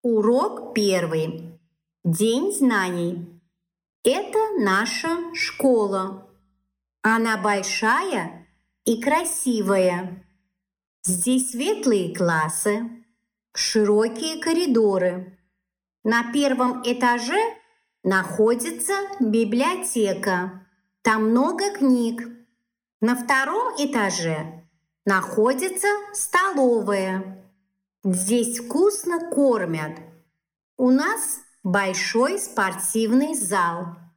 Урок первый. День знаний. Это наша школа. Она большая и красивая. Здесь светлые классы, широкие коридоры. На первом этаже находится библиотека. Там много книг. На втором этаже находится столовая. Здесь вкусно кормят. У нас большой спортивный зал.